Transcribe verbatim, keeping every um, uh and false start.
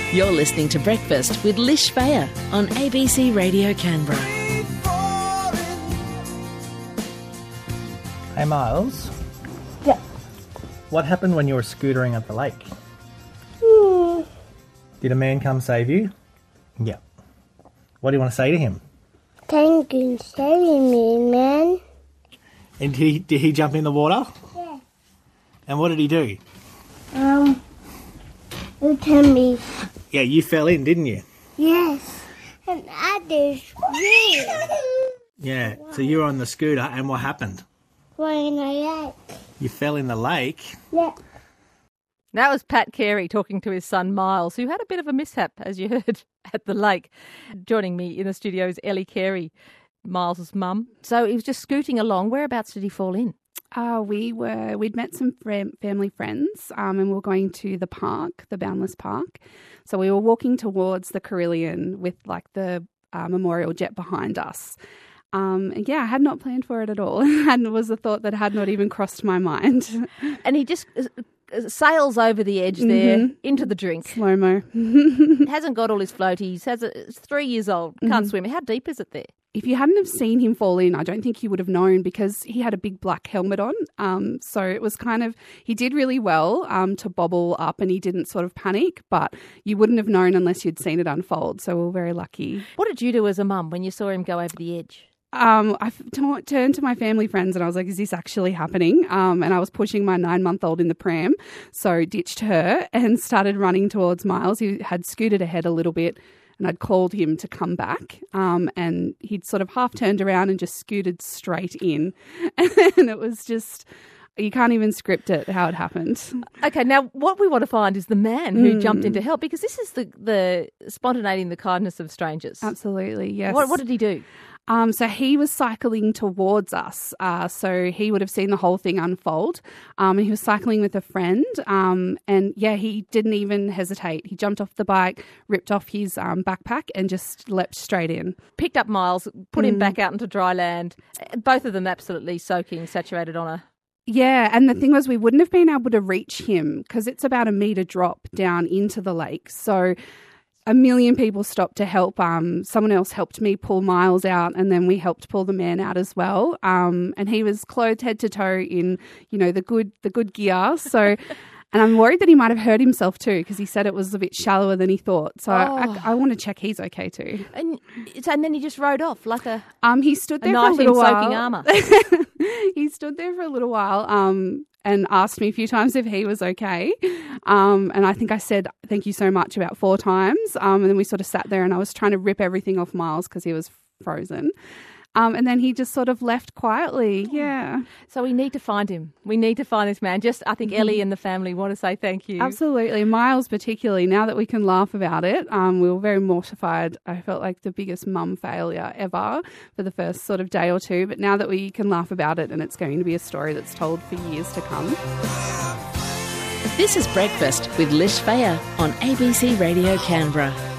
You're listening to Breakfast with Lish Fayer on A B C Radio Canberra. Hey Miles, Yeah. what happened when you were scootering at the lake? Hmm. Did a man come save you? Yeah. What do you want to say to him? Thank you for saving me, man. And did he, did he jump in the water? Yeah. And what did he do? Um, you tell me. Yeah, you fell in, didn't you? Yes. And I did scream. Yeah, so you were on the scooter and what happened? When I like. You fell in the lake. Yeah. That was Pat Carey talking to his son Miles, who had a bit of a mishap, as you heard, at the lake. Joining me in the studio is Ellie Carey, Miles's mum. So he was just scooting along. Whereabouts did he fall in? Uh, we were, we'd met some fam- family friends um, and we were going to the park, the Boundless Park. So we were walking towards the Carillon with like the uh, memorial jet behind us. Um, and yeah, I had not planned for it at all. And it was a thought that had not even crossed my mind. And he just uh, sails over the edge there Mhm. into the drink. Slow-mo. Hasn't got all his floaties. Has a, it's three years old. Can't swim. How deep is it there? If you hadn't have seen him fall in, I don't think you would have known because he had a big black helmet on. Um, so it was kind of, he did really well um, to bobble up and he didn't sort of panic, but you wouldn't have known unless you'd seen it unfold. So we were very lucky. What did you do as a mum when you saw him go over the edge? Um, I t- turned to my family friends and I was like, is this actually happening? Um, and I was pushing my nine-month-old in the pram, so ditched her and started running towards Miles. He had scooted ahead a little bit and I'd called him to come back um, and he'd sort of half turned around and just scooted straight in. And it was just, you can't even script it how it happened. Okay, now what we want to find is the man who Mm. jumped in to help, because this is the, the spontaneity and the kindness of strangers. Absolutely, yes. What, what did he do? Um, so he was cycling towards us. Uh, so he would have seen the whole thing unfold. Um, and he was cycling with a friend. Um, and yeah, he didn't even hesitate. He jumped off the bike, ripped off his um, backpack and just leapt straight in. Picked up Miles, put him Mm. back out into dry land. Both of them absolutely soaking, saturated on a... Yeah, and the thing was we wouldn't have been able to reach him because it's about a metre drop down into the lake. So a million people stopped to help. Um, someone else helped me pull Miles out and then we helped pull the man out as well. Um, and he was clothed head to toe in, you know, the good the good gear. So, and I'm worried that he might have hurt himself too because he said it was a bit shallower than he thought. So Oh. I, I want to check he's okay too. And, and then he just rode off like a, Um, he stood a there for a knight in little while. soaking armour. He stood there for a little while um, and asked me a few times if he was okay. Um, and I think I said, thank you so much about four times. Um, and then we sort of sat there and I was trying to rip everything off Miles because he was frozen. Um, and then he just sort of left quietly. Yeah, So we need to find him. We need to find this man. Just, I think Ellie and the family want to say thank you. absolutely. Miles particularly, now that we can laugh about it, um, we were very mortified. I felt like the biggest mum failure ever for the first sort of day or two. But now that we can laugh about it and it's going to be a story that's told for years to come. This is Breakfast with Lish Fayer on A B C Radio Canberra.